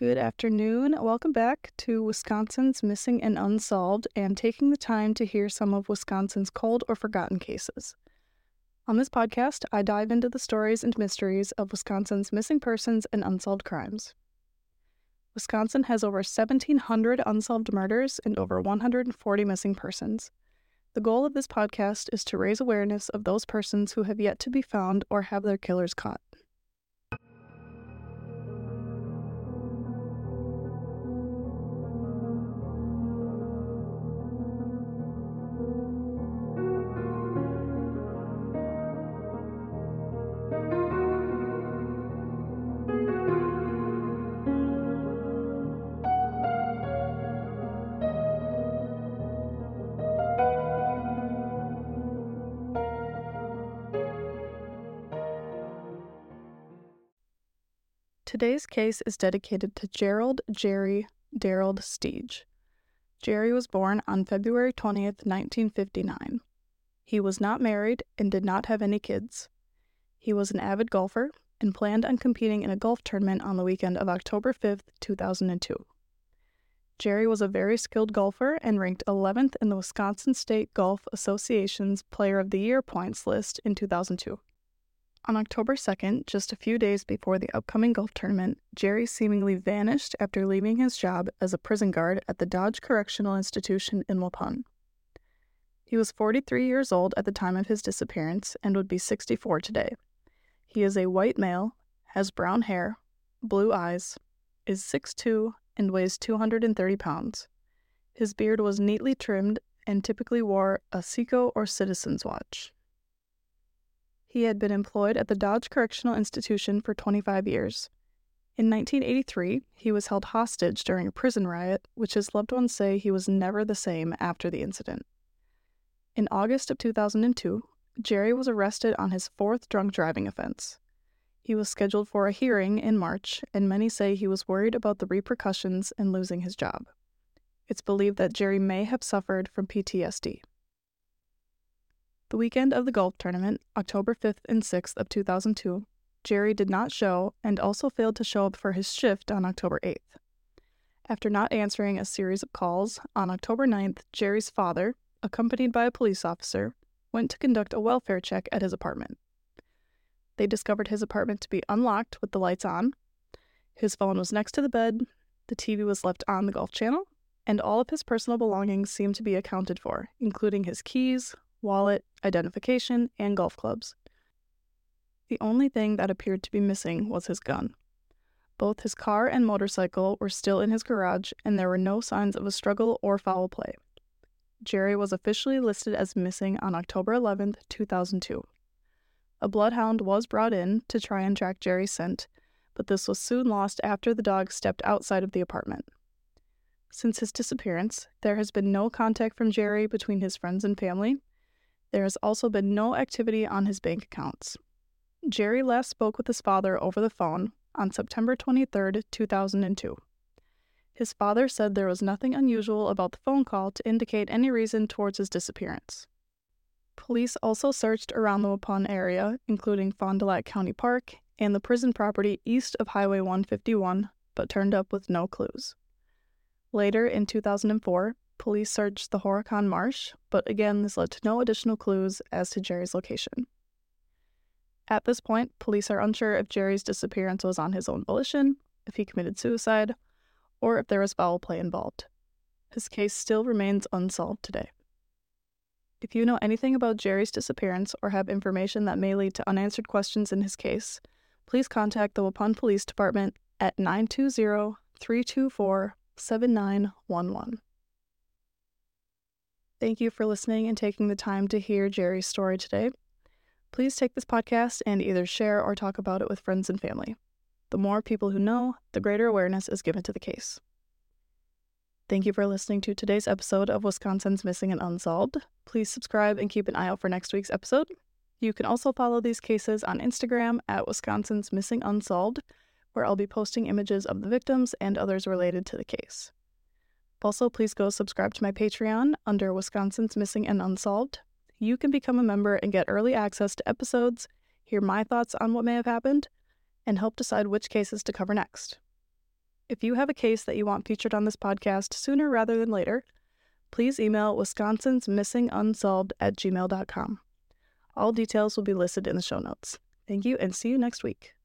Good afternoon. Welcome back to Wisconsin's Missing and Unsolved and taking the time to hear some of Wisconsin's cold or forgotten cases. On this podcast, I dive into the stories and mysteries of Wisconsin's missing persons and unsolved crimes. Wisconsin has over 1,700 unsolved murders and over 140 missing persons. The goal of this podcast is to raise awareness of those persons who have yet to be found or have their killers caught. Today's case is dedicated to Gerald Jerry Darold Steege. Jerry was born on February 20th, 1959. He was not married and did not have any kids. He was an avid golfer and planned on competing in a golf tournament on the weekend of October 5th, 2002. Jerry was a very skilled golfer and ranked 11th in the Wisconsin State Golf Association's Player of the Year points list in 2002. On October 2nd, just a few days before the upcoming golf tournament, Jerry seemingly vanished after leaving his job as a prison guard at the Dodge Correctional Institution in Waupun. He was 43 years old at the time of his disappearance and would be 64 today. He is a white male, has brown hair, blue eyes, is 6'2", and weighs 230 pounds. His beard was neatly trimmed and typically wore a Seiko or Citizen's watch. He had been employed at the Dodge Correctional Institution for 25 years. In 1983, he was held hostage during a prison riot, which his loved ones say he was never the same after the incident. In August of 2002, Jerry was arrested on his fourth drunk driving offense. He was scheduled for a hearing in March, and many say he was worried about the repercussions and losing his job. It's believed that Jerry may have suffered from PTSD. The weekend of the golf tournament, October 5th and 6th of 2002, Jerry did not show and also failed to show up for his shift on October 8th. After not answering a series of calls, on October 9th, Jerry's father, accompanied by a police officer, went to conduct a welfare check at his apartment. They discovered his apartment to be unlocked with the lights on. His phone was next to the bed, the TV was left on the golf channel, and all of his personal belongings seemed to be accounted for, including his keys, wallet, identification, and golf clubs. The only thing that appeared to be missing was his gun. Both his car and motorcycle were still in his garage, and there were no signs of a struggle or foul play. Jerry was officially listed as missing on October 11th, 2002. A bloodhound was brought in to try and track Jerry's scent, but this was soon lost after the dog stepped outside of the apartment. Since his disappearance, there has been no contact from Jerry between his friends and family. There has also been no activity on his bank accounts. Jerry last spoke with his father over the phone on September 23, 2002. His father said there was nothing unusual about the phone call to indicate any reason towards his disappearance. Police also searched around the Waupun area, including Fond du Lac County Park and the prison property east of Highway 151, but turned up with no clues. Later, in 2004, police searched the Horicon Marsh, but again this led to no additional clues as to Jerry's location. At this point, police are unsure if Jerry's disappearance was on his own volition, if he committed suicide, or if there was foul play involved. His case still remains unsolved today. If you know anything about Jerry's disappearance or have information that may lead to unanswered questions in his case, please contact the Waupun Police Department at 920-324-7911. Thank you for listening and taking the time to hear Jerry's story today. Please take this podcast and either share or talk about it with friends and family. The more people who know, the greater awareness is given to the case. Thank you for listening to today's episode of Wisconsin's Missing and Unsolved. Please subscribe and keep an eye out for next week's episode. You can also follow these cases on Instagram at Wisconsin's Missing Unsolved, where I'll be posting images of the victims and others related to the case. Also, please go subscribe to my Patreon under Wisconsin's Missing and Unsolved. You can become a member and get early access to episodes, hear my thoughts on what may have happened, and help decide which cases to cover next. If you have a case that you want featured on this podcast sooner rather than later, please email wisconsinsmissingunsolved@gmail.com. All details will be listed in the show notes. Thank you, and see you next week.